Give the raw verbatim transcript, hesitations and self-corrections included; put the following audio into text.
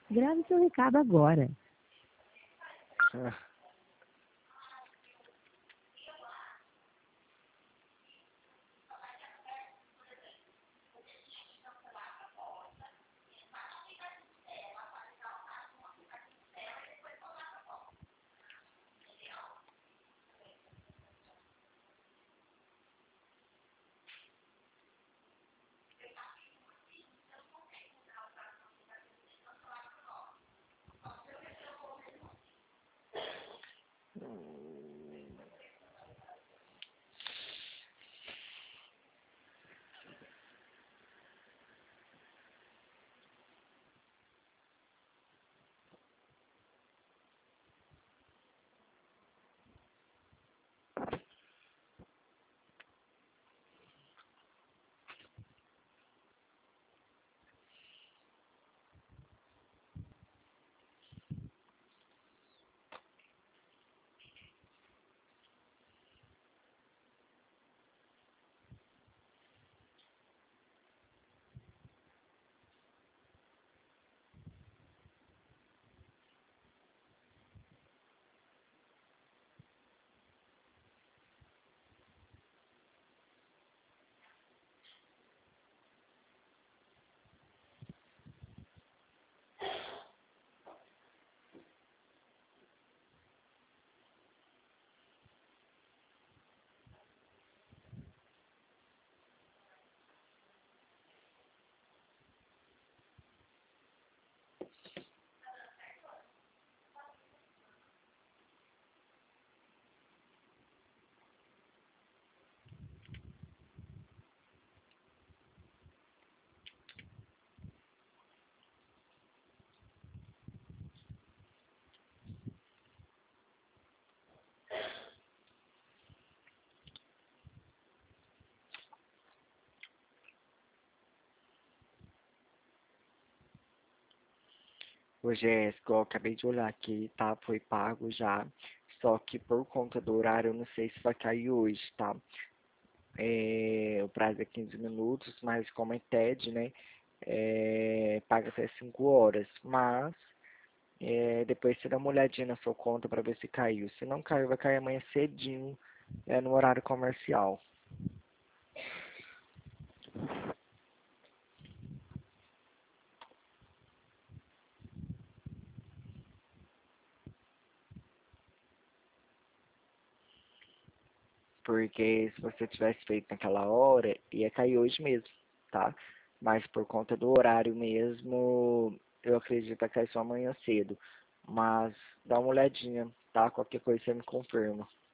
Grave seu recado agora. Ô, Jéssica, eu acabei de olhar aqui, tá? Foi pago já. Só que por conta do horário, eu não sei se vai cair hoje, tá? É, o prazo é quinze minutos, mas como é T E D, né? É, paga até cinco horas. Mas é, depois você dá uma olhadinha na sua conta para ver se caiu. Se não caiu, vai cair amanhã cedinho, é, no horário comercial. Porque se você tivesse feito naquela hora, ia cair hoje mesmo, tá? Mas por conta do horário mesmo, eu acredito que vai cair só amanhã cedo. Mas dá uma olhadinha, tá? Qualquer coisa você me confirma.